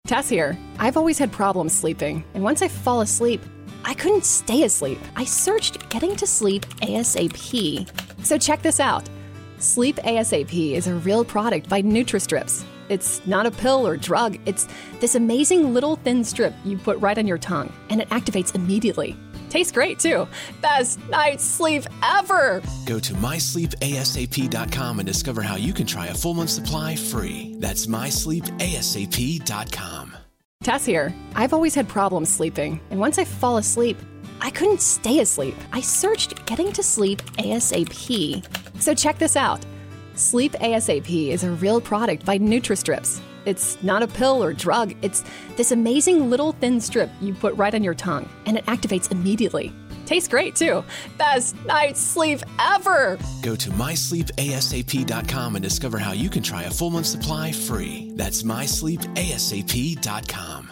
Tess here. I've always had problems sleeping, and once I fall asleep, I couldn't stay asleep. I searched getting to sleep ASAP. So check this out. Sleep ASAP is a real product by NutraStrips. It's not a pill or drug. It's this amazing little thin strip you put right on your tongue, and it activates immediately. Tastes great, too. Best night's sleep ever! Go to mysleepasap.com and discover how you can try a full month supply free. That's mysleepasap.com. Tess here. I've always had problems sleeping, and once I fall asleep, I couldn't stay asleep. I searched getting to sleep ASAP. So check this out. Sleep ASAP is a real product by NutraStrips. It's not a pill or drug. It's this amazing little thin strip you put right on your tongue, and it activates immediately. Tastes great, too. Best night's sleep ever! Go to mysleepasap.com and discover how you can try a full month supply free. That's mysleepasap.com.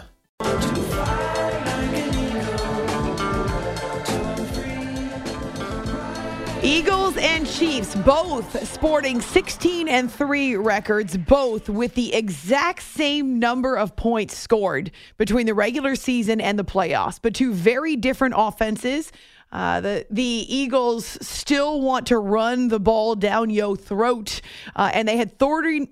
Eagles and Chiefs, both sporting 16-3 records, both with the exact same number of points scored between the regular season and the playoffs, but two very different offenses. The Eagles still want to run the ball down your throat, and they had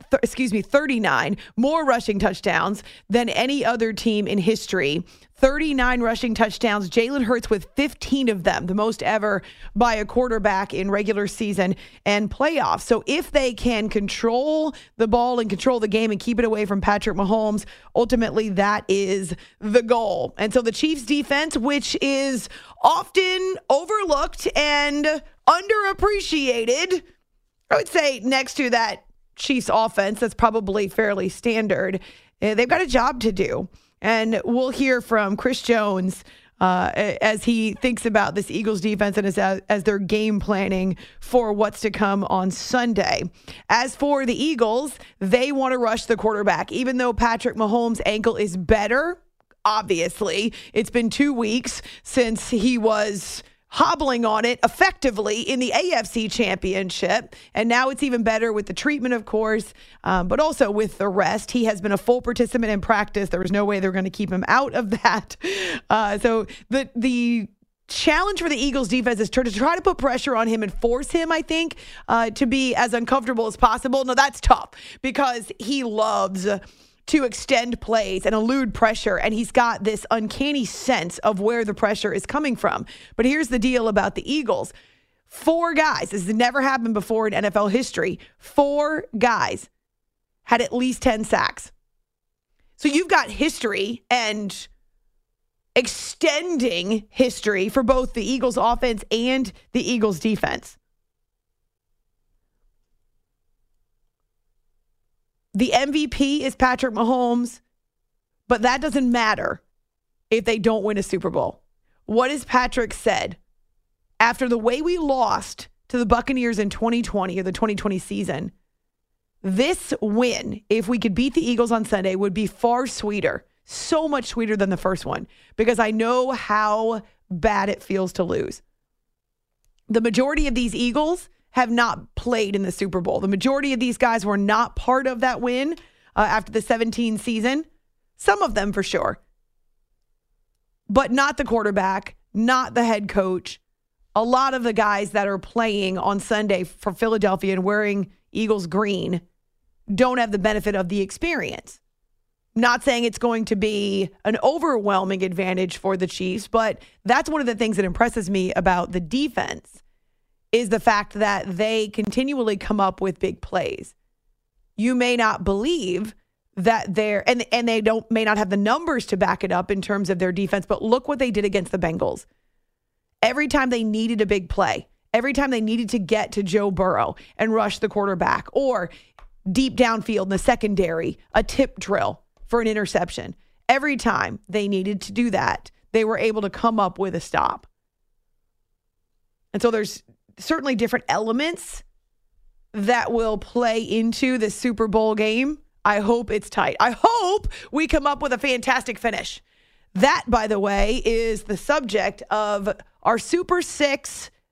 39 more rushing touchdowns than any other team in history. 39 rushing touchdowns. Jalen Hurts with 15 of them, the most ever by a quarterback in regular season and playoffs. So if they can control the ball and control the game and keep it away from Patrick Mahomes, ultimately that is the goal. And so the Chiefs defense, which is often overlooked and underappreciated, I would say next to that Chiefs offense, that's probably fairly standard. They've got a job to do. And we'll hear from Chris Jones as he thinks about this Eagles defense and as they're game planning for what's to come on Sunday. As for the Eagles, they want to rush the quarterback. Even though Patrick Mahomes' ankle is better, obviously, it's been 2 weeks since he was hobbling on it effectively in the AFC Championship. And now it's even better with the treatment, of course, but also with the rest. He has been a full participant in practice. There was no way they're going to keep him out of that. So the challenge for the Eagles defense is to try to put pressure on him and force him, I think, to be as uncomfortable as possible. No, that's tough because he loves to extend plays and elude pressure, and he's got this uncanny sense of where the pressure is coming from. But here's the deal about the Eagles. 4 guys, this has never happened before in NFL history, 4 guys had at least 10 sacks. So you've got history and extending history for both the Eagles offense and the Eagles defense. The MVP is Patrick Mahomes, but that doesn't matter if they don't win a Super Bowl. What has Patrick said? After the way we lost to the Buccaneers in 2020 or the 2020 season, this win, if we could beat the Eagles on Sunday, would be far sweeter, so much sweeter than the first one, because I know how bad it feels to lose. The majority of these Eagles have not played in the Super Bowl. The majority of these guys were not part of that win after the 2017 season. Some of them for sure. But not the quarterback, not the head coach. A lot of the guys that are playing on Sunday for Philadelphia and wearing Eagles green don't have the benefit of the experience. Not saying it's going to be an overwhelming advantage for the Chiefs, but that's one of the things that impresses me about the defense is the fact that they continually come up with big plays. You may not believe that they're, and they may not have the numbers to back it up in terms of their defense, but look what they did against the Bengals. Every time they needed a big play, every time they needed to get to Joe Burrow and rush the quarterback, or deep downfield in the secondary, a tip drill for an interception, every time they needed to do that, they were able to come up with a stop. And so there's certainly different elements that will play into the Super Bowl game. I hope it's tight. I hope we come up with a fantastic finish. That, by the way, is the subject of our Super 6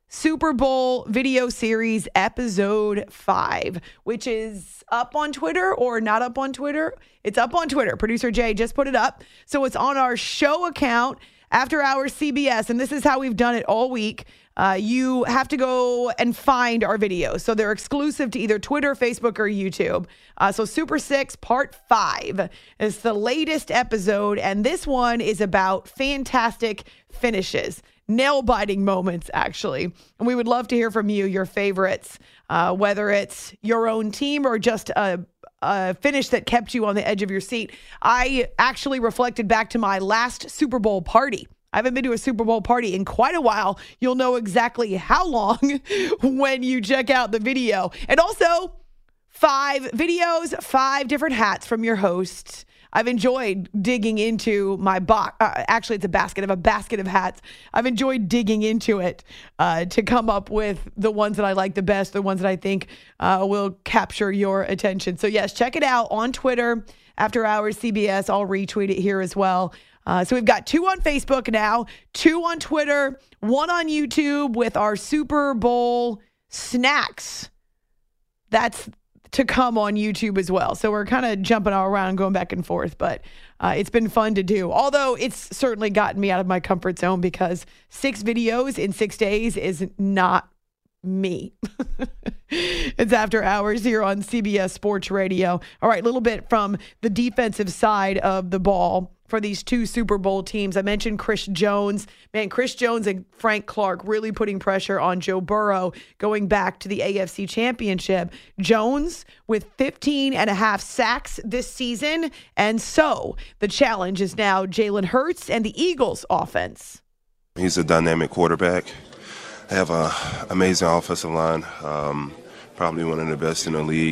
Super Bowl video series episode 5, which is up on Twitter or not up on Twitter. It's up on Twitter. Producer Jay just put it up. So it's on our show account, After Hours CBS, and this is how we've done it all week. You have to go and find our videos. So they're exclusive to either Twitter, Facebook, or YouTube. So Super 6 Part 5 is the latest episode, and this one is about fantastic finishes. Nail-biting moments, actually. And we would love to hear from you, your favorites, whether it's your own team or just a finish that kept you on the edge of your seat. I actually reflected back to my last Super Bowl party. I haven't been to a Super Bowl party in quite a while. You'll know exactly how long when you check out the video. And also, 5 videos, 5 different hats from your hosts. I've enjoyed digging into my box. Actually, it's a basket of hats. I've enjoyed digging into it to come up with the ones that I like the best, the ones that I think will capture your attention. So yes, check it out on Twitter, After Hours CBS. I'll retweet it here as well. So we've got 2 on Facebook now, 2 on Twitter, 1 on YouTube with our Super Bowl snacks. That's to come on YouTube as well. So we're kind of jumping all around, going back and forth, but it's been fun to do. Although it's certainly gotten me out of my comfort zone because 6 videos in 6 days is not me. It's After Hours here on CBS Sports Radio. All right, a little bit from the defensive side of the ball for these 2 Super Bowl teams. I mentioned Chris Jones. Man, Chris Jones and Frank Clark really putting pressure on Joe Burrow going back to the AFC Championship. Jones with 15 and a half sacks this season. And so the challenge is now Jalen Hurts and the Eagles offense. He's a dynamic quarterback. They have an amazing offensive line, probably one of the best in the league.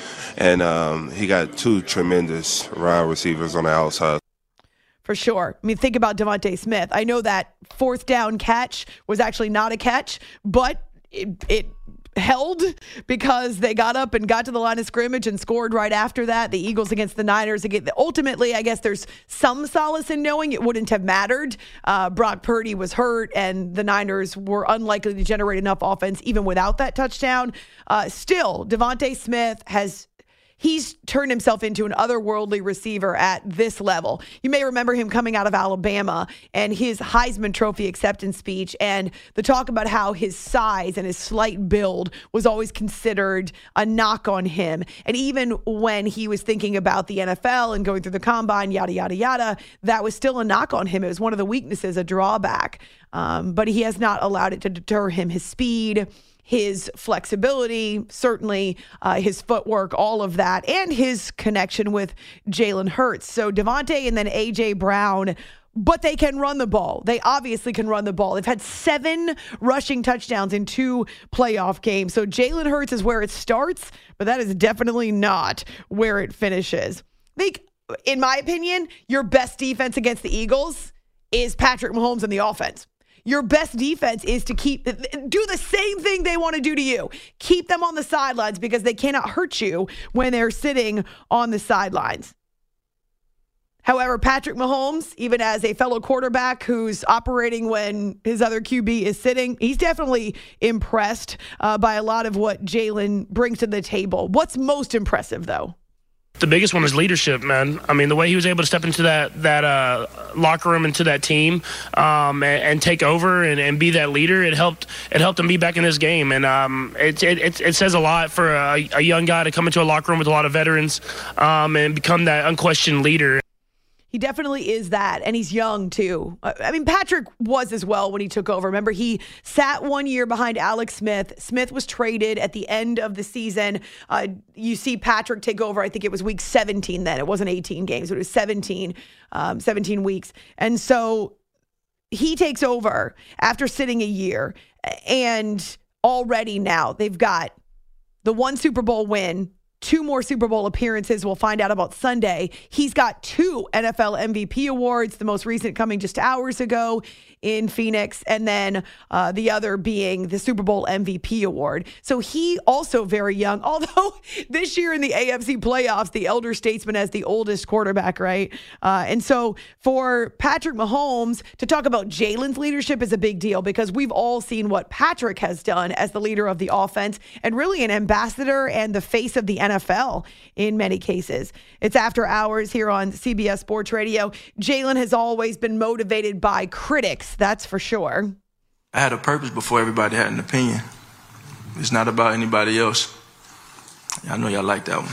And he got 2 tremendous wide receivers on the outside. For sure. I mean, think about Devontae Smith. I know that 4th down catch was actually not a catch, but it held because they got up and got to the line of scrimmage and scored right after that. The Eagles against the Niners. Ultimately, I guess there's some solace in knowing it wouldn't have mattered. Brock Purdy was hurt, and the Niners were unlikely to generate enough offense even without that touchdown. Still, Devontae Smith he's turned himself into an otherworldly receiver at this level. You may remember him coming out of Alabama and his Heisman Trophy acceptance speech and the talk about how his size and his slight build was always considered a knock on him. And even when he was thinking about the NFL and going through the combine, yada, yada, yada, that was still a knock on him. It was one of the weaknesses, a drawback. But he has not allowed it to deter him. His speed, his flexibility, certainly his footwork, all of that, and his connection with Jalen Hurts. So Devontae and then A.J. Brown, but they can run the ball. They obviously can run the ball. They've had 7 rushing touchdowns in 2 playoff games. So Jalen Hurts is where it starts, but that is definitely not where it finishes. In my opinion, your best defense against the Eagles is Patrick Mahomes and the offense. Your best defense is to do the same thing they want to do to you. Keep them on the sidelines because they cannot hurt you when they're sitting on the sidelines. However, Patrick Mahomes, even as a fellow quarterback who's operating when his other QB is sitting, he's definitely impressed by a lot of what Jalen brings to the table. What's most impressive, though? The biggest one was leadership, man. I mean, the way he was able to step into that locker room, into that team, and take over and be that leader. It helped him be back in this game, and it says a lot for a young guy to come into a locker room with a lot of veterans and become that unquestioned leader. He definitely is that, and he's young, too. I mean, Patrick was as well when he took over. Remember, he sat 1 year behind Alex Smith. Smith was traded at the end of the season. You see Patrick take over, I think it was week 17 then. It wasn't 18 games. It was 17 weeks. And so he takes over after sitting a year, and already now they've got the 1 Super Bowl win, 2 more Super Bowl appearances. We'll find out about Sunday. He's got 2 NFL MVP awards, the most recent coming just hours ago in Phoenix, and then the other being the Super Bowl MVP award. So he also very young, although this year in the AFC playoffs, the elder statesman has the oldest quarterback, right? And so for Patrick Mahomes to talk about Jalen's leadership is a big deal because we've all seen what Patrick has done as the leader of the offense and really an ambassador and the face of the NFL in many cases. It's After Hours here on CBS Sports Radio. Jalen has always been motivated by critics. That's for sure. I had a purpose before everybody had an opinion. It's not about anybody else. I know y'all like that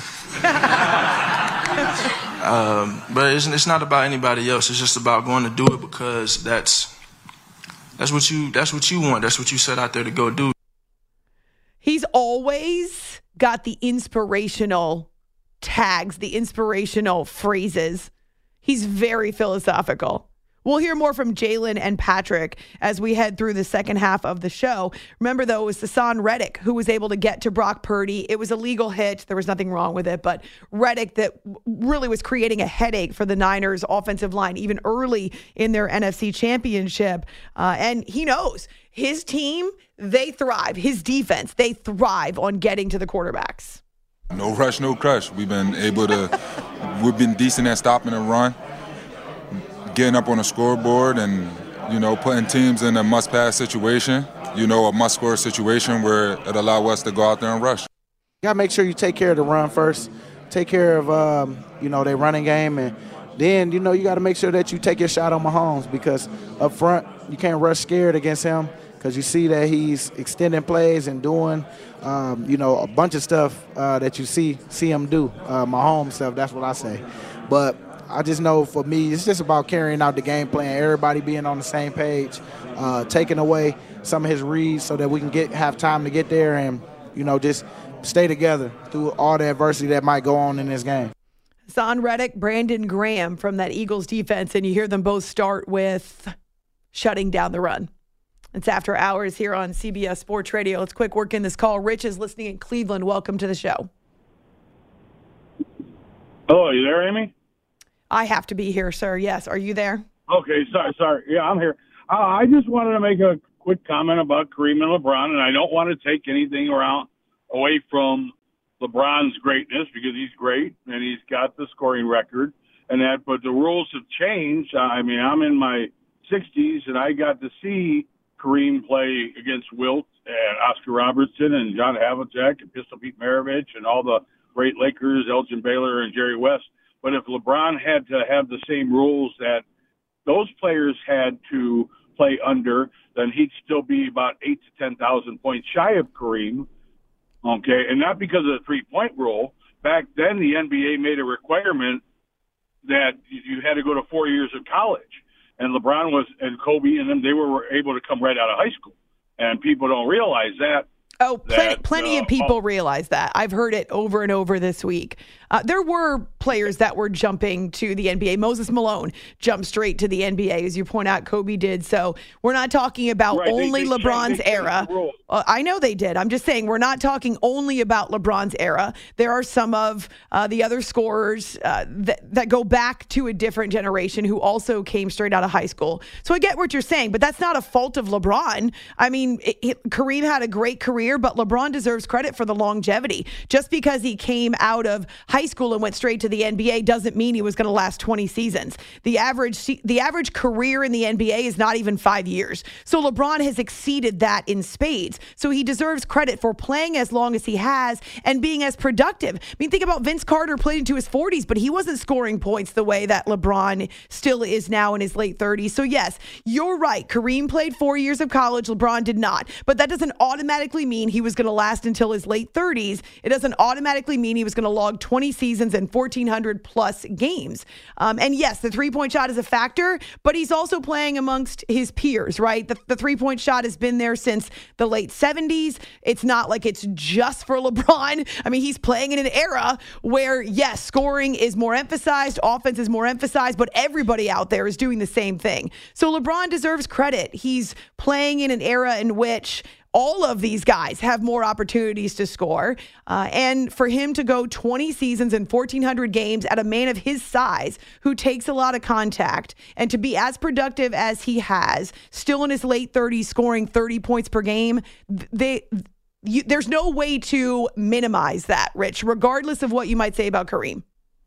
one. But it's not about anybody else. It's just about going to do it because that's what you want. That's what you set out there to go do. He's always got the inspirational tags, the inspirational phrases. He's very philosophical. We'll hear more from Jalen and Patrick as we head through the second half of the show. Remember, though, it was Hassan Reddick who was able to get to Brock Purdy. It was a legal hit. There was nothing wrong with it. But Reddick that really was creating a headache for the Niners offensive line even early in their NFC championship. And he knows his team, they thrive. His defense, they thrive on getting to the quarterbacks. No rush, no crush. We've been decent at stopping the run, getting up on the scoreboard and, putting teams in a must-pass situation, a must-score situation where it allows us to go out there and rush. You got to make sure you take care of the run first, take care of, their running game, and then, you got to make sure that you take your shot on Mahomes because up front you can't rush scared against him because you see that he's extending plays and doing, a bunch of stuff that you see him do, Mahomes stuff, that's what I say. But I just know for me, it's just about carrying out the game plan, everybody being on the same page, taking away some of his reads so that we can have time to get there and, just stay together through all the adversity that might go on in this game. Hassan Reddick, Brandon Graham from that Eagles defense, and you hear them both start with shutting down the run. It's After Hours here on CBS Sports Radio. Let's quick work in this call. Rich is listening in Cleveland. Welcome to the show. Hello, are you there, Amy? I have to be here, sir. Yes. Are you there? Okay, sorry. Yeah, I'm here. I just wanted to make a quick comment about Kareem and LeBron, and I don't want to take anything away from LeBron's greatness because he's great and he's got the scoring record and that. But the rules have changed. I mean, I'm in my 60s, and I got to see Kareem play against Wilt and Oscar Robertson and John Havlicek and Pistol Pete Maravich and all the great Lakers, Elgin Baylor and Jerry West. But if LeBron had to have the same rules that those players had to play under, then he'd still be about 8,000 to 10,000 points shy of Kareem. Okay, and not because of the three-point rule. Back then, the NBA made a requirement that you had to go to 4 years of college. And LeBron and Kobe and them, they were able to come right out of high school. And people don't realize that. Oh, plenty of people realize that. I've heard it over and over this week. There were players that were jumping to the NBA. Moses Malone jumped straight to the NBA, as you point out, Kobe did. So we're not talking about only LeBron's era. I know they did. I'm just saying we're not talking only about LeBron's era. There are some of the other scorers that go back to a different generation who also came straight out of high school. So I get what you're saying, but that's not a fault of LeBron. I mean, Kareem had a great career, but LeBron deserves credit for the longevity. Just because he came out of high school and went straight to the NBA doesn't mean he was going to last 20 seasons. The average career in the NBA is not even 5 years. So LeBron has exceeded that in spades. So he deserves credit for playing as long as he has and being as productive. I mean, think about Vince Carter played into his 40s, but he wasn't scoring points the way that LeBron still is now in his late 30s. So yes, you're right. Kareem played 4 years of college. LeBron did not. But that doesn't automatically mean he was going to last until his late 30s. It doesn't automatically mean he was going to log 20 seasons and 1,400 plus games. And yes, the three-point shot is a factor, but he's also playing amongst his peers, right? The three-point shot has been there since the late 70s. It's not like it's just for LeBron. I mean, he's playing in an era where, yes, scoring is more emphasized, offense is more emphasized, but everybody out there is doing the same thing. So LeBron deserves credit. He's playing in an era in which all of these guys have more opportunities to score. And for him to go 20 seasons and 1,400 games at a man of his size who takes a lot of contact and to be as productive as he has, still in his late 30s, scoring 30 points per game, there's no way to minimize that, Rich, regardless of what you might say about Kareem.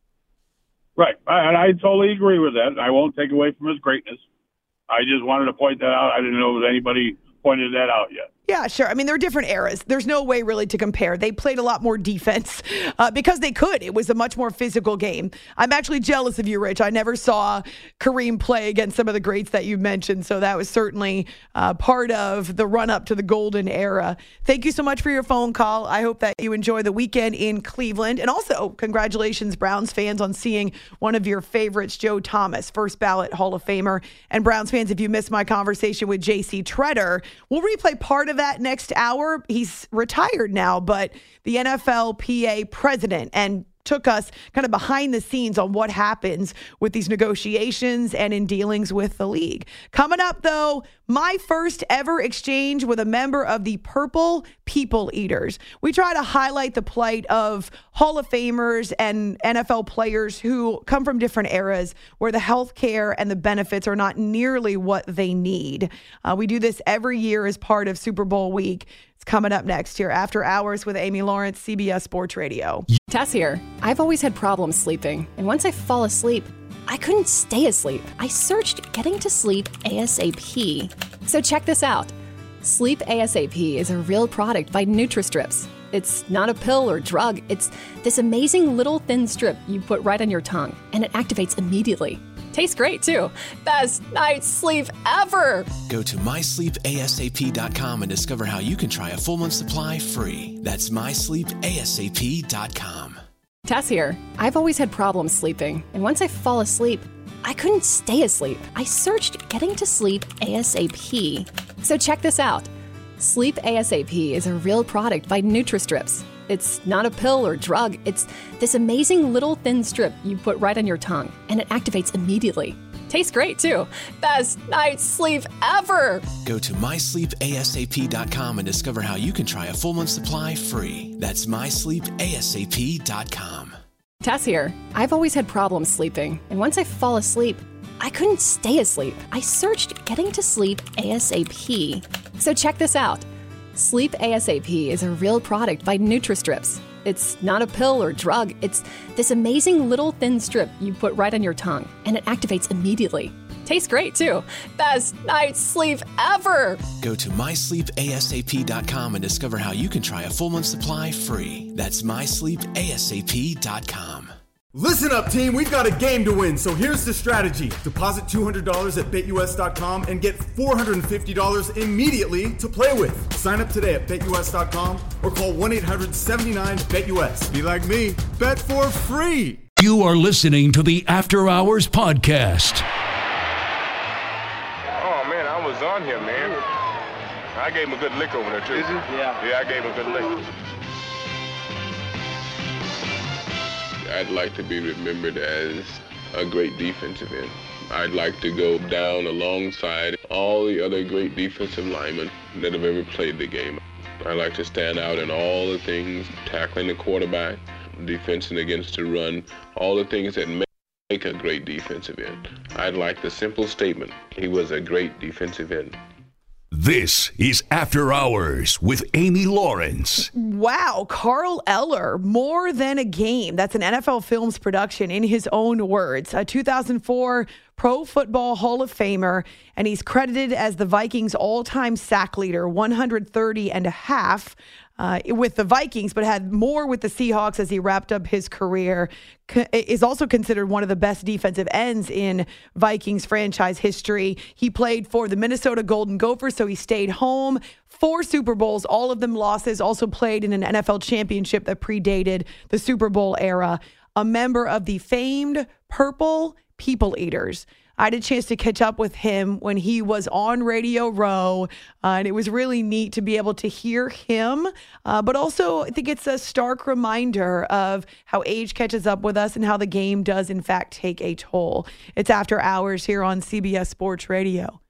Right. And I totally agree with that. I won't take away from his greatness. I just wanted to point that out. I didn't know if anybody pointed that out yet. Yeah, sure. I mean, they're different eras. There's no way really to compare. They played a lot more defense because they could. It was a much more physical game. I'm actually jealous of you, Rich. I never saw Kareem play against some of the greats that you mentioned, so that was certainly part of the run-up to the golden era. Thank you so much for your phone call. I hope that you enjoy the weekend in Cleveland. And also, congratulations, Browns fans, on seeing one of your favorites, Joe Thomas, first ballot Hall of Famer. And Browns fans, if you missed my conversation with J.C. Treader, we'll replay part of that next hour. He's retired now, but the NFLPA president, and took us kind of behind the scenes on what happens with these negotiations and in dealings with the league. Coming up, though, my first ever exchange with a member of the Purple People Eaters. We try to highlight the plight of Hall of Famers and NFL players who come from different eras where the health care and the benefits are not nearly what they need. We do this every year as part of Super Bowl week. It's coming up next here, After Hours with Amy Lawrence, CBS Sports Radio. Tess here. I've always had problems sleeping, and once I fall asleep, I couldn't stay asleep. I searched getting to sleep ASAP. So check this out. Sleep ASAP is a real product by Nutristrips. It's not a pill or drug. It's this amazing little thin strip you put right on your tongue, and it activates immediately. Tastes great, too. Best night's sleep ever. Go to mysleepasap.com and discover how you can try a full month supply free. That's mysleepasap.com. Tess here. I've always had problems sleeping, and once I fall asleep, I couldn't stay asleep. I searched getting to sleep ASAP. So check this out. Sleep ASAP is a real product by Nutristrips. It's not a pill or drug. It's this amazing little thin strip you put right on your tongue, and it activates immediately. Tastes great, too. Best night's sleep ever. Go to mysleepasap.com and discover how you can try a full month supply free. That's mysleepasap.com. Tess here. I've always had problems sleeping, and once I fall asleep, I couldn't stay asleep. I searched getting to sleep ASAP. So check this out. Sleep ASAP is a real product by Nutristrips. It's not a pill or drug. It's this amazing little thin strip you put right on your tongue, and it activates immediately. Tastes great, too. Best night's sleep ever. Go to mysleepasap.com and discover how you can try a full month supply free. That's mysleepasap.com. Listen up, team. We've got a game to win, so here's the strategy. Deposit $200 at BetUS.com and get $450 immediately to play with. Sign up today at BetUS.com or call 1-800-79-BET-US. Be like me. Bet for free. You are listening to the After Hours Podcast. Oh, man, I was on him, man. I gave him a good lick over there, too. Is he? Yeah, I gave him a good lick. I'd like to be remembered as a great defensive end. I'd like to go down alongside all the other great defensive linemen that have ever played the game. I like to stand out in all the things, tackling the quarterback, defending against the run, all the things that make a great defensive end. I'd like the simple statement, he was a great defensive end. This is After Hours with Amy Lawrence. Wow, Carl Eller, More Than a Game. That's an NFL Films production in his own words. A 2004 Pro Football Hall of Famer, and he's credited as the Vikings' all-time sack leader, 130 and a half with the Vikings, but had more with the Seahawks as he wrapped up his career. Is also considered one of the best defensive ends in Vikings franchise history. He played for the Minnesota Golden Gophers, so he stayed home. 4 Super Bowls, all of them losses. Also played in an NFL championship that predated the Super Bowl era. A member of the famed Purple People Eaters. I had a chance to catch up with him when he was on Radio Row, and it was really neat to be able to hear him. But also, I think it's a stark reminder of how age catches up with us and how the game does, in fact, take a toll. It's After Hours here on CBS Sports Radio.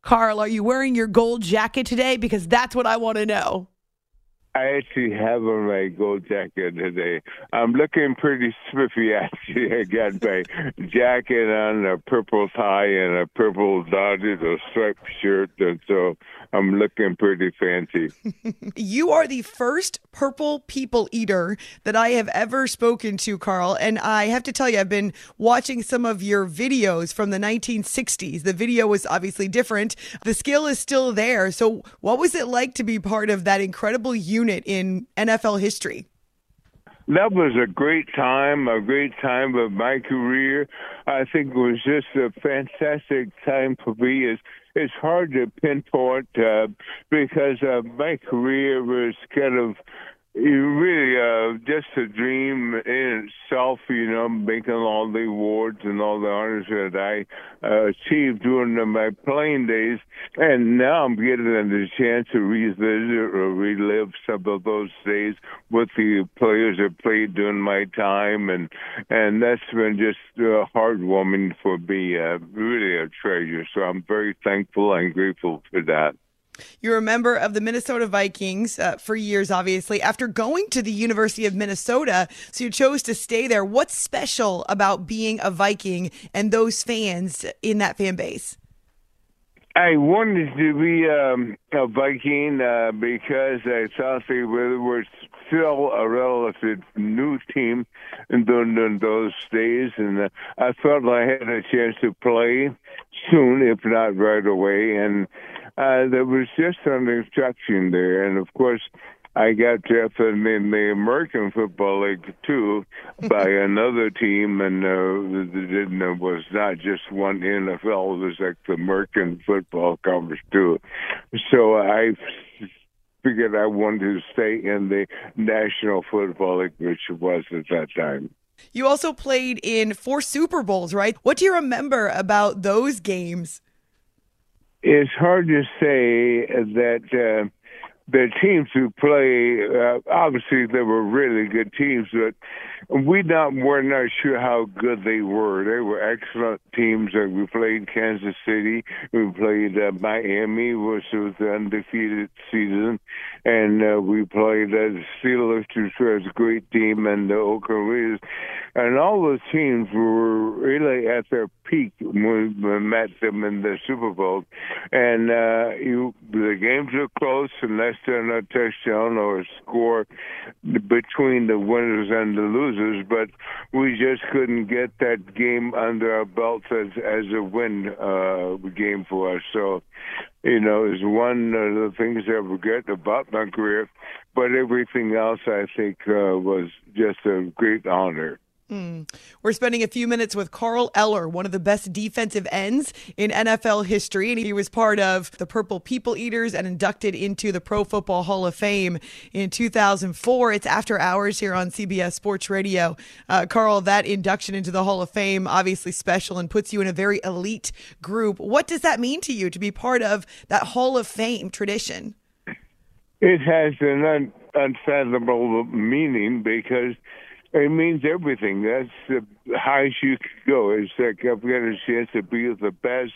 Carl, are you wearing your gold jacket today? Because that's what I want to know. I actually have on my gold jacket today. I'm looking pretty spiffy, actually. I got my jacket on, a purple tie, and a purple dotted or striped shirt, and so I'm looking pretty fancy. You are the first purple people eater that I have ever spoken to, Carl, and I have to tell you, I've been watching some of your videos from the 1960s. The video was obviously different. The skill is still there. So what was it like to be part of that incredible unit in NFL history? That was a great time of my career. I think it was just a fantastic time for me. It's hard to pinpoint because my career was kind of really just a dream in itself, making all the awards and all the honors that I achieved during my playing days. And now I'm getting the chance to revisit or relive some of those days with the players that played during my time. And that's been just heartwarming for me, really a treasure. So I'm very thankful and grateful for that. You're a member of the Minnesota Vikings for years, obviously. After going to the University of Minnesota, so you chose to stay there. What's special about being a Viking and those fans in that fan base? I wanted to be a Viking because I thought they were still a relative new team in those days, and I felt I had a chance to play soon, if not right away, and there was just an instruction there, and of course, I got drafted in the American Football League, too, by another team, and it was not just one NFL, it was like the American Football Conference, too. So I figured I wanted to stay in the National Football League, which it was at that time. You also played in 4 Super Bowls, right? What do you remember about those games? It's hard to say that the teams who play, obviously they were really good teams, but we're not sure how good they were. They were excellent teams. We played Kansas City. We played Miami, which was the undefeated season. And we played the Steelers, which was a great team, and the Oakland Raiders. And all those teams were really at their peak when we met them in the Super Bowl. And the games were close, and less than a touchdown or a score between the winners and the losers, but we just couldn't get that game under our belts as a win game for us. So, it's one of the things I regret about my career, but everything else I think was just a great honor. We're spending a few minutes with Carl Eller, one of the best defensive ends in NFL history, and he was part of the Purple People Eaters and inducted into the Pro Football Hall of Fame in 2004. It's After Hours here on CBS Sports Radio. Carl, that induction into the Hall of Fame, obviously special and puts you in a very elite group. What does that mean to you to be part of that Hall of Fame tradition? It has an unfathomable meaning because it means everything. That's the highest you could go. It's like I've got a chance to be the best.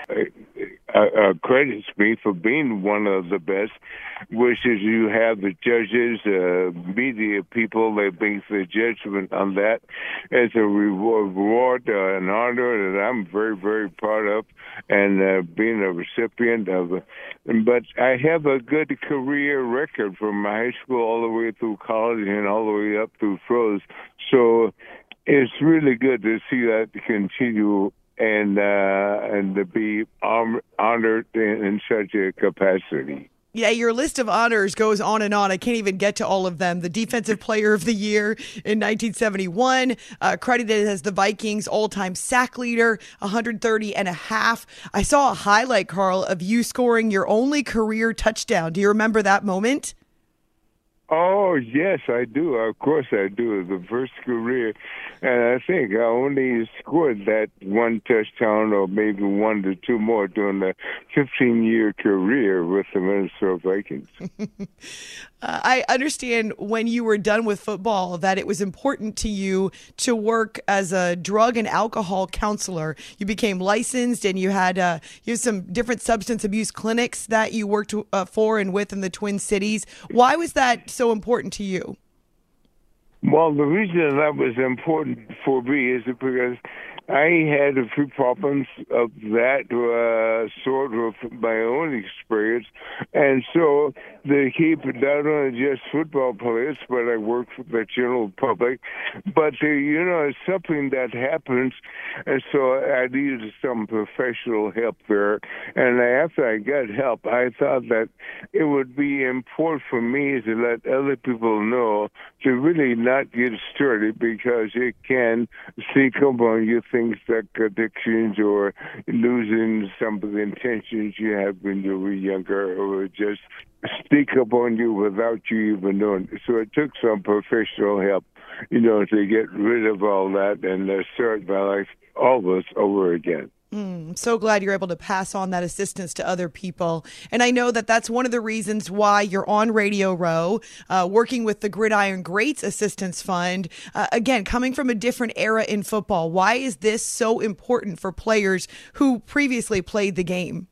Credits me for being one of the best, which is you have the judges, media people, they make the judgment on that as a reward, an honor that I'm very, very proud of, and being a recipient of. But I have a good career record from high school all the way through college and all the way up through pros. So it's really good to see that continue and to be honored in such a capacity. Yeah, your list of honors goes on and on. I can't even get to all of them. The Defensive Player of the Year in 1971, credited as the Vikings' all-time sack leader, 130 and a half. I saw a highlight, Carl, of you scoring your only career touchdown. Do you remember that moment? Oh, yes, I do. Of course I do. The first career. And I think I only scored that one touchdown or maybe 1 to 2 more during the 15-year career with the Minnesota Vikings. I understand when you were done with football that it was important to you to work as a drug and alcohol counselor. You became licensed and you had some different substance abuse clinics that you worked for and with in the Twin Cities. Why was that so important to you? Well, the reason that was important for me is because I had a few problems of that sort of my own experience. And so they keep not only just football players, but I work for the general public. But, it's something that happens. And so I needed some professional help there. And after I got help, I thought that it would be important for me to let other people know to really not get started because it can sneak up on you things like addictions or losing some of the intentions you had when you were younger or just sneak up on you without you even knowing. So it took some professional help, to get rid of all that and start my life almost over again. I'm so glad you're able to pass on that assistance to other people. And I know that that's one of the reasons why you're on Radio Row, working with the Gridiron Greats Assistance Fund. Again, coming from a different era in football, why is this so important for players who previously played the game?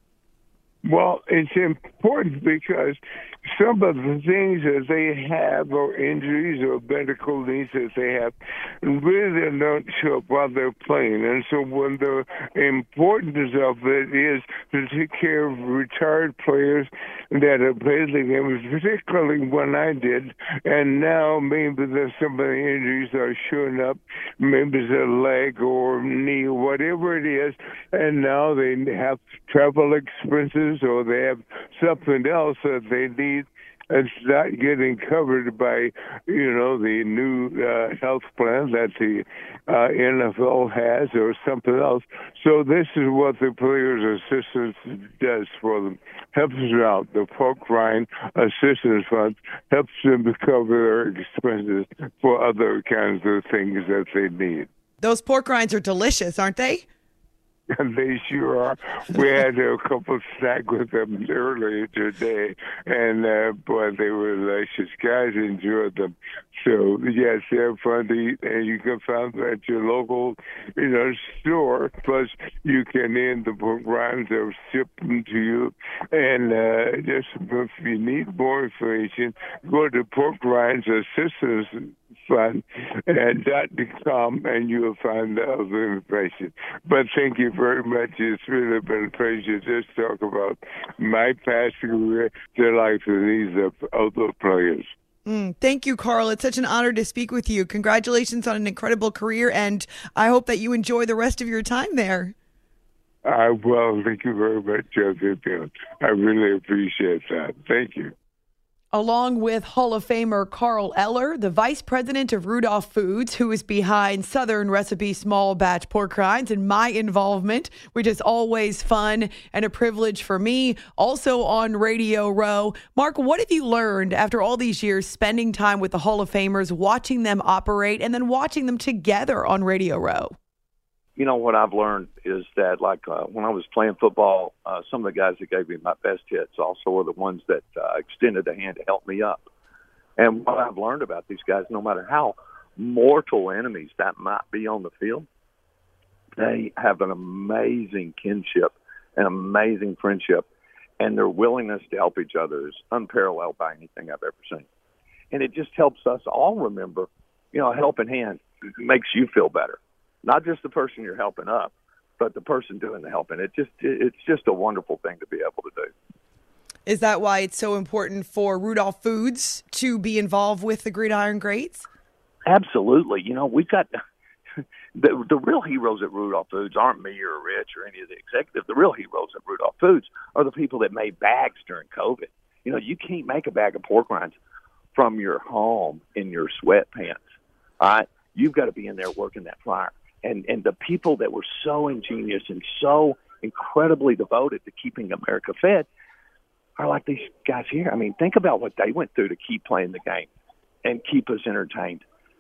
Well, it's important because some of the things that they have or injuries or medical needs that they have really don't show up while they're playing. And so when the importance of it is to take care of retired players that have played the game, particularly when I did, and now maybe there's some of the injuries are showing up, maybe it's a leg or knee, whatever it is, and now they have travel expenses or they have something else that they need. It's not getting covered by, the new health plan that the NFL has or something else. So this is what the Players Assistance does for them. Helps them out. The Pork Rind Assistance Fund helps them to cover their expenses for other kinds of things that they need. Those pork rinds are delicious, aren't they? They sure are. We had a couple snacks with them earlier today, and boy, they were delicious. Guys enjoyed them. So yes, they're fun to eat, and you can find them at your local, store. Plus, you can end the pork rinds; they'll ship them to you. And just if you need more information, go to Pork Rinds Assistance Fund.com, and you'll find the other information. But thank you very much. It's really been a pleasure to just talk about my past career, the life of these other players. Thank you, Carl. It's such an honor to speak with you. Congratulations on an incredible career, and I hope that you enjoy the rest of your time there. Well, thank you very much, Joseph. I really appreciate that. Thank you. Along with Hall of Famer Carl Eller, the vice president of Rudolph Foods, who is behind Southern Recipe Small Batch Pork Rinds, and my involvement, which is always fun and a privilege for me, also on Radio Row. Mark, what have you learned after all these years spending time with the Hall of Famers, watching them operate, and then watching them together on Radio Row? What I've learned is that, when I was playing football, some of the guys that gave me my best hits also were the ones that extended a hand to help me up. And what I've learned about these guys, no matter how mortal enemies that might be on the field, they have an amazing kinship, an amazing friendship, and their willingness to help each other is unparalleled by anything I've ever seen. And it just helps us all remember, a helping hand makes you feel better. Not just the person you're helping up, but the person doing the helping. It's just a wonderful thing to be able to do. Is that why it's so important for Rudolph Foods to be involved with the Gridiron Greats? Absolutely. We've got the real heroes at Rudolph Foods aren't me or Rich or any of the executives. The real heroes at Rudolph Foods are the people that made bags during COVID. You can't make a bag of pork rinds from your home in your sweatpants. All right? You've got to be in there working that fryer. And the people that were so ingenious and so incredibly devoted to keeping America fed, are like these guys here. I mean, think about what they went through to keep playing the game and keep us entertained.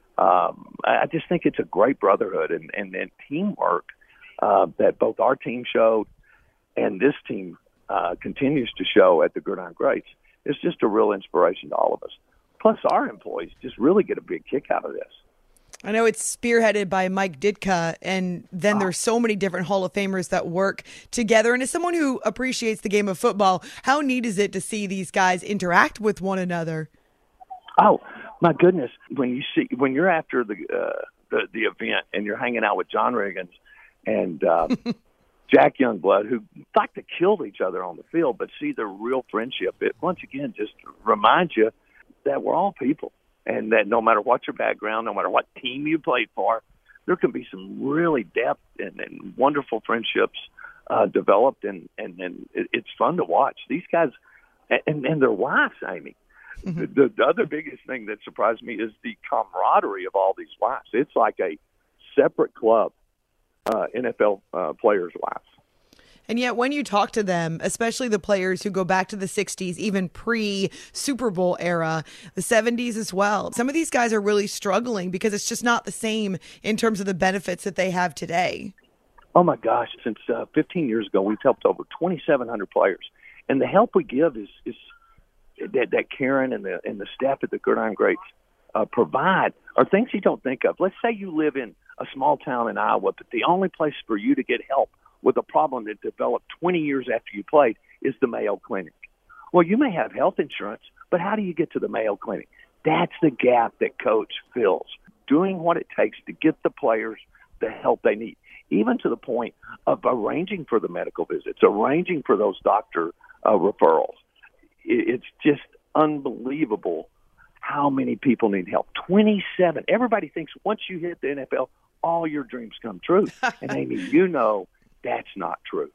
I just think it's a great brotherhood and then teamwork that both our team showed and this team continues to show at the Gridiron Greats. It's just a real inspiration to all of us. Plus, our employees just really get a big kick out of this. I know it's spearheaded by Mike Ditka, and then there's so many different Hall of Famers that work together. And as someone who appreciates the game of football, how neat is it to see these guys interact with one another? Oh, my goodness. When you're after the event and you're hanging out with John Riggins and Jack Youngblood, who like to kill each other on the field, but see their real friendship, it once again just reminds you that we're all people. And that no matter what your background, no matter what team you played for, there can be some really depth and wonderful friendships developed, and it's fun to watch. These guys and their wives, Amy. Mm-hmm. The other biggest thing that surprised me is the camaraderie of all these wives. It's like a separate club, NFL players' wives. And yet when you talk to them, especially the players who go back to the 60s, even pre-Super Bowl era, the 70s as well, some of these guys are really struggling because it's just not the same in terms of the benefits that they have today. Oh, my gosh. Since 15 years ago, we've helped over 2,700 players. And the help we give is that Karen and the staff at the Gridiron Greats provide are things you don't think of. Let's say you live in a small town in Iowa, but the only place for you to get help with a problem that developed 20 years after you played is the Mayo Clinic. Well, you may have health insurance, but how do you get to the Mayo Clinic? That's the gap that Coach fills, doing what it takes to get the players the help they need, even to the point of arranging for the medical visits, arranging for those doctor referrals. It's just unbelievable how many people need help. 27. Everybody thinks once you hit the NFL, all your dreams come true. And, Amy, you know that's not true.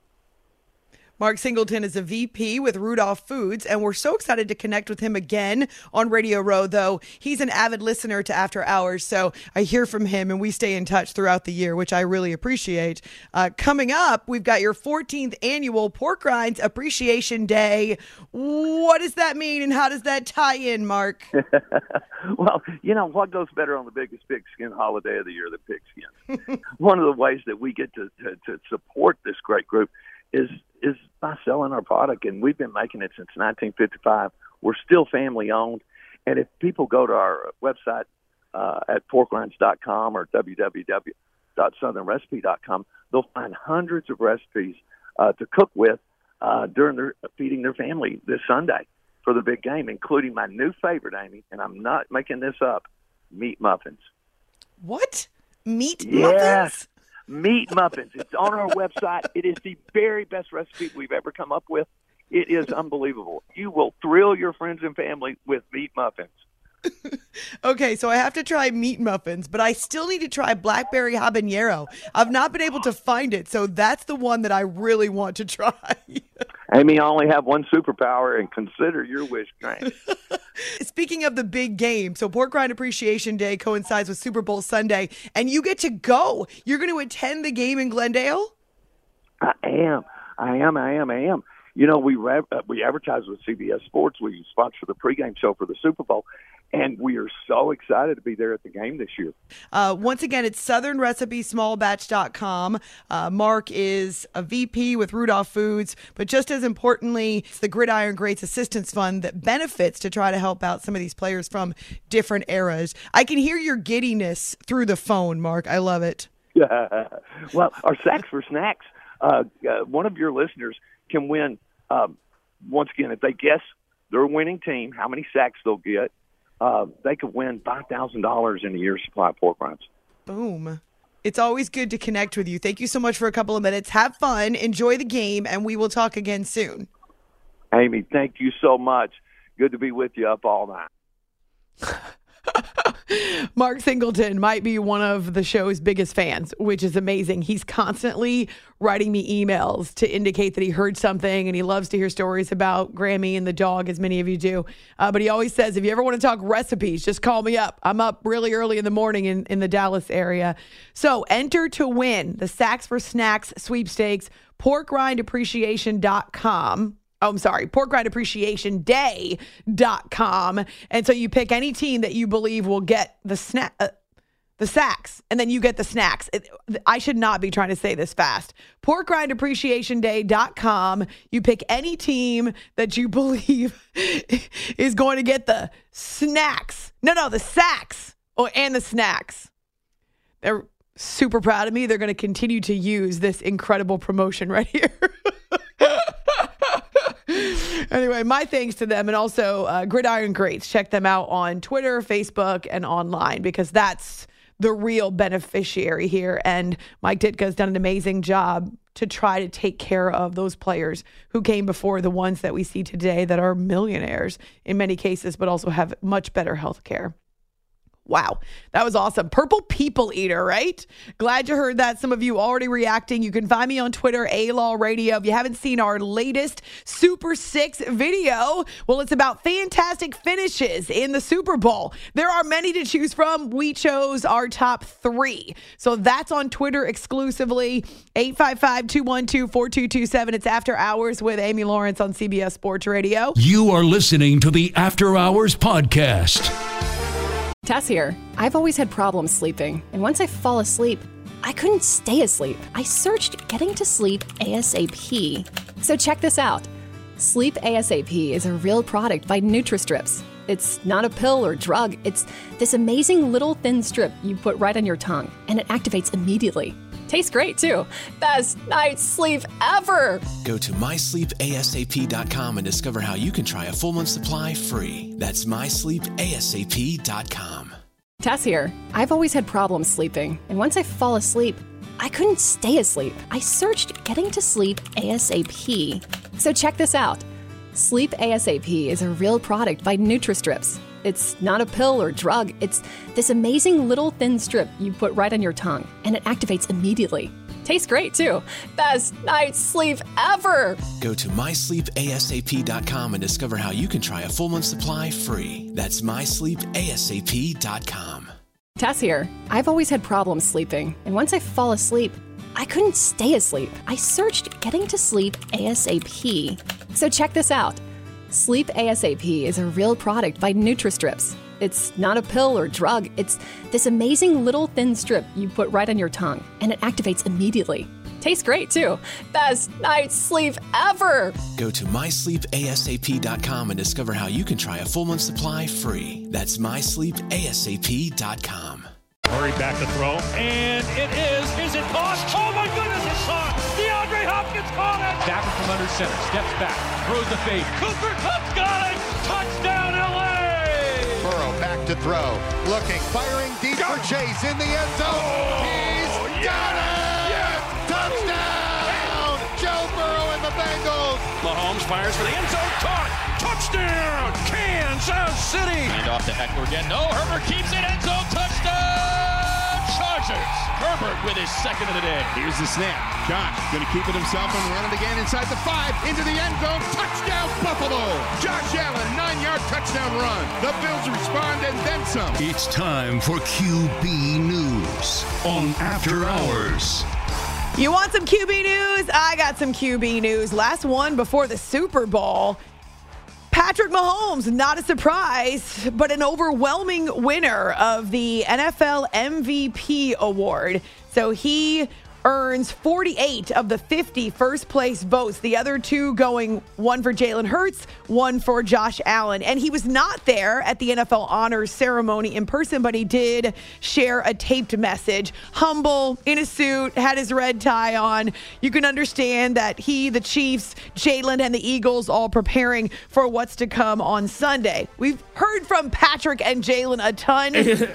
Mark Singleton is a VP with Rudolph Foods, and we're so excited to connect with him again on Radio Row, though he's an avid listener to After Hours, so I hear from him, and we stay in touch throughout the year, which I really appreciate. Coming up, we've got your 14th annual Pork Rinds Appreciation Day. What does that mean, and how does that tie in, Mark? Well, you know, what goes better on the biggest pigskin holiday of the year than pigskin? One of the ways that we get to support this great group is by selling our product, and we've been making it since 1955. We're still family owned, and if people go to our website at porkrinds.com or www.southernrecipe.com, they'll find hundreds of recipes to cook with during their feeding their family this Sunday for the big game, including my new favorite, Amy, and I'm not making this up, meat muffins. What? Meat Yes. muffins? Meat muffins. It's on our website. It is the very best recipe we've ever come up with. It is unbelievable. You will thrill your friends and family with meat muffins. Okay, so I have to try meat muffins, but I still need to try blackberry habanero. I've not been able to find it, so that's the one that I really want to try. Amy, I only have one superpower, and consider your wish granted. Speaking of the big game, so Pork Rind Appreciation Day coincides with Super Bowl Sunday, and you get to go. You're going to attend the game in Glendale? I am. You know, we advertise with CBS Sports. We sponsor the pregame show for the Super Bowl, and we are so excited to be there at the game this year. Once again, it's southernrecipesmallbatch.com. Mark is a VP with Rudolph Foods, but just as importantly, it's the Gridiron Greats Assistance Fund that benefits to try to help out some of these players from different eras. I can hear your giddiness through the phone, Mark. I love it. Well, our Sacks for Snacks, one of your listeners can win, once again, if they guess their winning team, how many sacks they'll get, they could win $5,000 in a year's supply of pork rinds. Boom. It's always good to connect with you. Thank you so much for a couple of minutes. Have fun. Enjoy the game, and we will talk again soon. Amy, thank you so much. Good to be with you up all night. Mark Singleton might be one of the show's biggest fans, which is amazing. He's constantly writing me emails to indicate that he heard something, and he loves to hear stories about Grammy and the dog, as many of you do. But he always says, if you ever want to talk recipes, just call me up. I'm up really early in the morning in the Dallas area. So enter to win the Sacks for Snacks sweepstakes, porkrindappreciation.com. porkrindappreciationday.com. And so you pick any team that you believe will get the sacks, and then you get the snacks. I should not be trying to say this fast. porkrindappreciationday.com. You pick any team that you believe is going to get the snacks. No, the sacks and the snacks. They're super proud of me. They're going to continue to use this incredible promotion right here. Anyway, my thanks to them, and also Gridiron Greats. Check them out on Twitter, Facebook, and online, because that's the real beneficiary here. And Mike Ditka has done an amazing job to try to take care of those players who came before the ones that we see today that are millionaires in many cases, but also have much better health care. Wow, that was awesome. Purple People Eater, right? Glad you heard that. Some of you already reacting. You can find me on Twitter, A-Law Radio. If you haven't seen our latest Super 6 video, well, it's about fantastic finishes in the Super Bowl. There are many to choose from. We chose our top 3. So that's on Twitter exclusively, 855-212-4227. It's After Hours with Amy Lawrence on CBS Sports Radio. You are listening to the After Hours podcast. Tess here. I've always had problems sleeping, and once I fall asleep, I couldn't stay asleep. I searched getting to sleep ASAP. So check this out. Sleep ASAP is a real product by Nutristrips. It's not a pill or drug. It's this amazing little thin strip you put right on your tongue, and it activates immediately. Tastes great, too. Best night's sleep ever. Go to mysleepasap.com and discover how you can try a full month supply free. That's mysleepasap.com. Tess here. I've always had problems sleeping, and once I fall asleep, I couldn't stay asleep. I searched getting to sleep ASAP. So check this out. Sleep ASAP is a real product by Nutristrips. It's not a pill or drug. It's this amazing little thin strip you put right on your tongue, and it activates immediately. Tastes great, too. Best night's sleep ever. Go to mysleepasap.com and discover how you can try a full month supply free. That's mysleepasap.com. Tess here. I've always had problems sleeping, and once I fall asleep, I couldn't stay asleep. I searched getting to sleep ASAP. So check this out. Sleep ASAP is a real product by Nutristrips. It's not a pill or drug. It's this amazing little thin strip you put right on your tongue, and it activates immediately. Tastes great, too. Best night's sleep ever. Go to mysleepasap.com and discover how you can try a full month supply free. That's mysleepasap.com. Murray back to throw, and it is. Is it caught? Oh, my goodness, it's caught. DeAndre Hopkins caught it. Stafford from under center, steps back, throws the fade. Cooper Kupp's got it. Touchdown, L.A. Burrow back to throw, looking, firing deep for Chase in the end zone. He's done it. Yes. Touchdown. Joe Burrow and the Bengals. Mahomes fires for the end zone. Caught. Touchdown, Kansas City. And off to Eckler again. No, Herbert keeps it. End zone. Touchdown, Chargers. Herbert with his second of the day. Here's the snap. Josh going to keep it himself and run it again inside the 5, into the end zone. Touchdown, Buffalo. Josh Allen, 9-yard touchdown run. The Bills respond and then some. It's time for QB News on After Hours. You want some QB news? I got some QB news. Last one before the Super Bowl. Patrick Mahomes, not a surprise, but an overwhelming winner of the NFL MVP award. So he earns 48 of the 50 first-place votes. The other 2 going, one for Jalen Hurts, one for Josh Allen. And he was not there at the NFL Honors Ceremony in person, but he did share a taped message. Humble, in a suit, had his red tie on. You can understand that he, the Chiefs, Jalen, and the Eagles all preparing for what's to come on Sunday. We've heard from Patrick and Jalen a ton.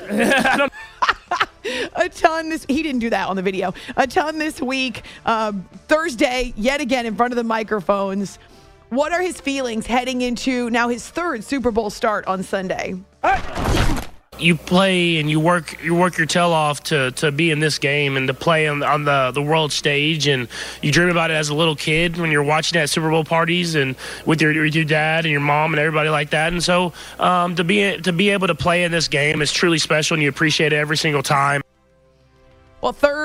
A ton he didn't do that on the video. A ton this week. Thursday, yet again in front of the microphones. What are his feelings heading into now his 3rd Super Bowl start on Sunday? You play and you work your tail off to be in this game and to play on the world stage, and you dream about it as a little kid when you're watching at Super Bowl parties and with your dad and your mom and everybody like that. And so to be able to play in this game is truly special, and you appreciate it every single time. Well, 3rd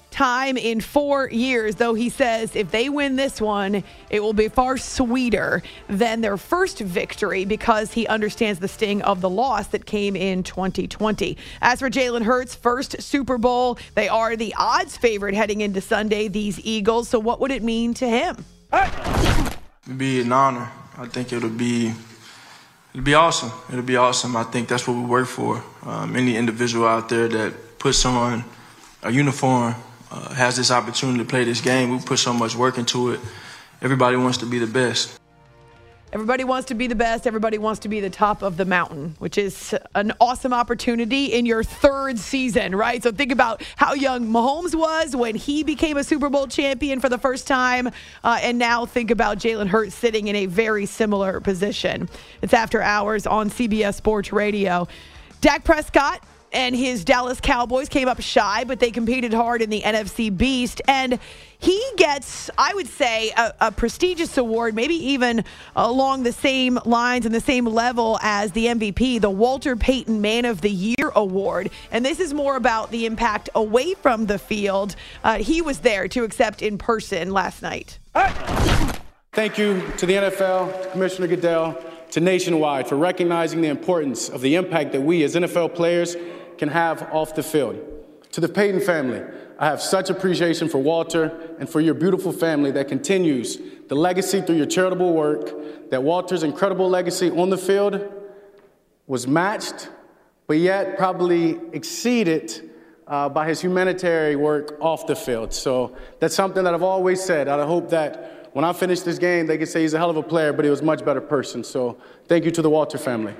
time in 4 years, though he says if they win this one, it will be far sweeter than their first victory because he understands the sting of the loss that came in 2020. As for Jalen Hurts' first Super Bowl, they are the odds favorite heading into Sunday, these Eagles. So what would it mean to him? It'd be an honor. I think it'll be awesome. It'll be awesome. I think that's what we work for. Any individual out there that puts on a uniform, has this opportunity to play this game, we put so much work into it. Everybody wants to be the best. Everybody wants to be the best. Everybody wants to be the top of the mountain, which is an awesome opportunity in your third season, right? So think about how young Mahomes was when he became a Super Bowl champion for the first time. And now think about Jalen Hurts sitting in a very similar position. It's After Hours on CBS Sports Radio. Dak Prescott and his Dallas Cowboys came up shy, but they competed hard in the NFC Beast. And he gets, I would say, a prestigious award, maybe even along the same lines and the same level as the MVP, the Walter Payton Man of the Year Award. And this is more about the impact away from the field. He was there to accept in person last night. Thank you to the NFL, to Commissioner Goodell, to Nationwide for recognizing the importance of the impact that we as NFL players can have off the field. To the Payton family, I have such appreciation for Walter and for your beautiful family that continues the legacy through your charitable work, that Walter's incredible legacy on the field was matched, but yet probably exceeded by his humanitarian work off the field. So that's something that I've always said. I hope that when I finish this game, they can say he's a hell of a player, but he was a much better person. So thank you to the Walter family.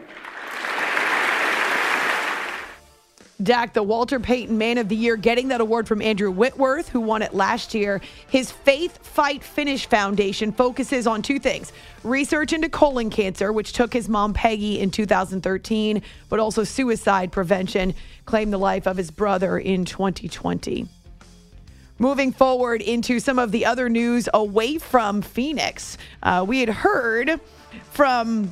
Dak, the Walter Payton Man of the Year, getting that award from Andrew Whitworth, who won it last year. His Faith Fight Finish Foundation focuses on two things: research into colon cancer, which took his mom Peggy in 2013, but also suicide prevention, claimed the life of his brother in 2020. Moving forward into some of the other news away from Phoenix, we had heard from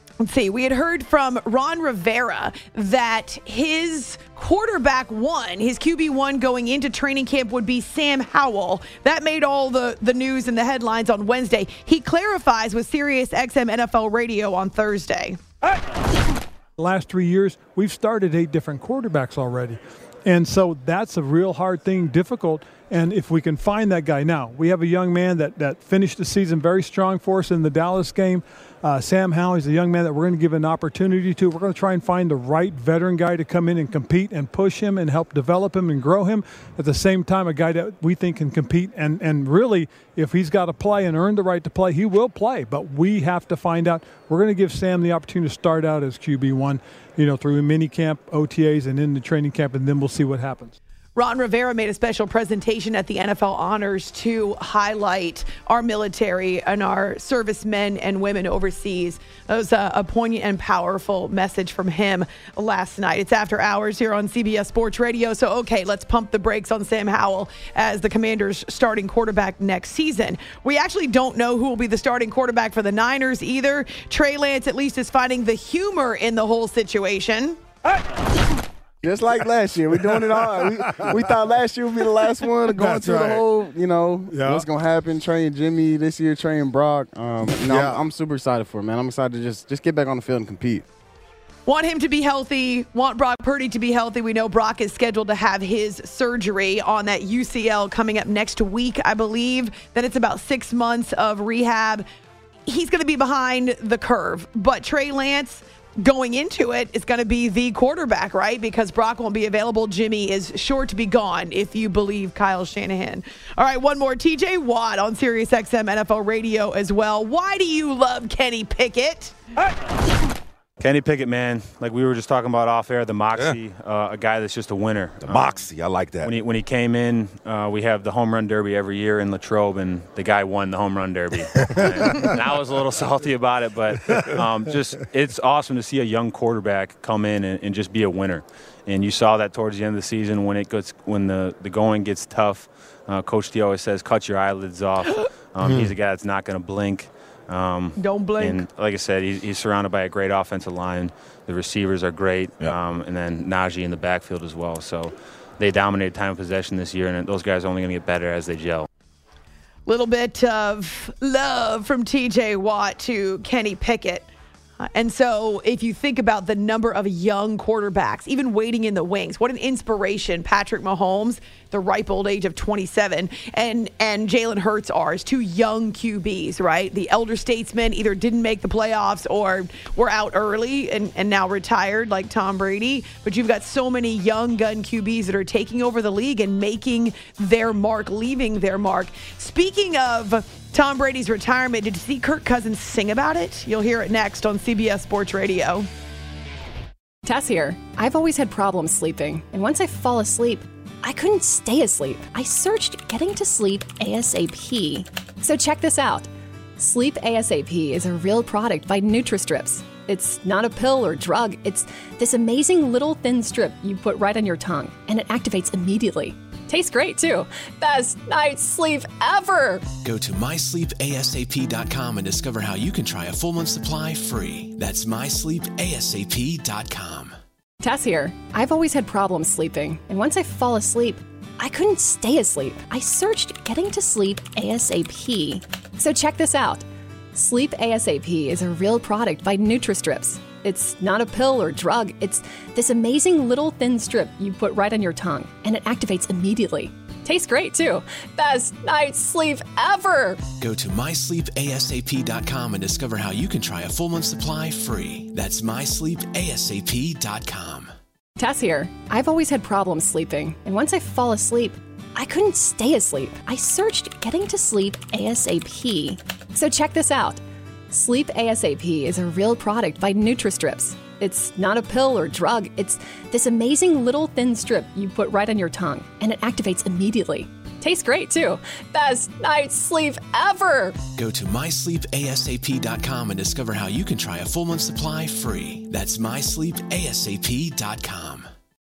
Ron Rivera that his quarterback one, his QB1 going into training camp would be Sam Howell. That made all the news and the headlines on Wednesday. He clarifies with SiriusXM NFL Radio on Thursday. The last 3 years, we've started 8 different quarterbacks already. And so that's a real hard thing, difficult. And if we can find that guy now, we have a young man that finished the season very strong for us in the Dallas game. Sam Howell is a young man that we're going to give an opportunity to. We're going to try and find the right veteran guy to come in and compete and push him and help develop him and grow him. At the same time, a guy that we think can compete. And really, if he's got to play and earn the right to play, he will play. But we have to find out. We're going to give Sam the opportunity to start out as QB1, through mini camp, OTAs, and into training camp, and then we'll see what happens. Ron Rivera made a special presentation at the NFL Honors to highlight our military and our servicemen and women overseas. That was a poignant and powerful message from him last night. It's After Hours here on CBS Sports Radio. So, okay, let's pump the brakes on Sam Howell as the Commanders' starting quarterback next season. We actually don't know who will be the starting quarterback for the Niners either. Trey Lance at least is finding the humor in the whole situation. Just like last year, we're doing it all. We thought last year would be the last one, going through the whole, what's going to happen, Trey and Jimmy this year, Trey and Brock. I'm super excited for it, man. I'm excited to just get back on the field and compete. Want him to be healthy, want Brock Purdy to be healthy. We know Brock is scheduled to have his surgery on that UCL coming up next week, I believe. Then it's about 6 months of rehab. He's going to be behind the curve, but Trey Lance, going into it, is going to be the quarterback, right? Because Brock won't be available. Jimmy is sure to be gone, if you believe Kyle Shanahan. All right, one more. TJ Watt on SiriusXM NFL Radio as well. Why do you love Kenny Pickett? Kenny Pickett, man, like we were just talking about off air, the moxie, a guy that's just a winner. The moxie, I like that. When he came in, we have the home run derby every year in Latrobe, and the guy won the home run derby. And I was a little salty about it, but it's awesome to see a young quarterback come in and just be a winner. And you saw that towards the end of the season when the going gets tough. Coach D always says, cut your eyelids off. He's a guy that's not going to blink. Don't blink. And like I said, he's surrounded by a great offensive line. The receivers are great, and then Najee in the backfield as well. So they dominated time of possession this year, and those guys are only going to get better as they gel. Little bit of love from TJ Watt to Kenny Pickett. And so if you think about the number of young quarterbacks, even waiting in the wings, what an inspiration Patrick Mahomes, the ripe old age of 27, and Jalen Hurts are as two young QBs, right? The elder statesmen either didn't make the playoffs or were out early and now retired like Tom Brady. But you've got so many young gun QBs that are taking over the league and making their mark, leaving their mark. Speaking of Tom Brady's retirement, did you see Kirk Cousins sing about it? You'll hear it next on CBS Sports Radio. Tess here. I've always had problems sleeping, and once I fall asleep, I couldn't stay asleep. I searched getting to sleep ASAP. So check this out. Sleep ASAP is a real product by NutraStrips. It's not a pill or drug. It's this amazing little thin strip you put right on your tongue, and it activates immediately. Tastes great, too. Best night's sleep ever. Go to mysleepasap.com and discover how you can try a full month supply free. That's mysleepasap.com. Tess here. I've always had problems sleeping, and once I fall asleep, I couldn't stay asleep. I searched getting to sleep ASAP. So check this out. Sleep ASAP is a real product by NutraStrips. It's not a pill or drug. It's this amazing little thin strip you put right on your tongue, and it activates immediately. Tastes great, too. Best night's sleep ever. Go to mysleepasap.com and discover how you can try a full month supply free. That's mysleepasap.com. Tess here. I've always had problems sleeping, and once I fall asleep, I couldn't stay asleep. I searched getting to sleep ASAP. So check this out. Sleep ASAP is a real product by NutraStrips. It's not a pill or drug. It's this amazing little thin strip you put right on your tongue, and it activates immediately. Tastes great, too. Best night's sleep ever. Go to mysleepasap.com and discover how you can try a full month supply free. That's mysleepasap.com.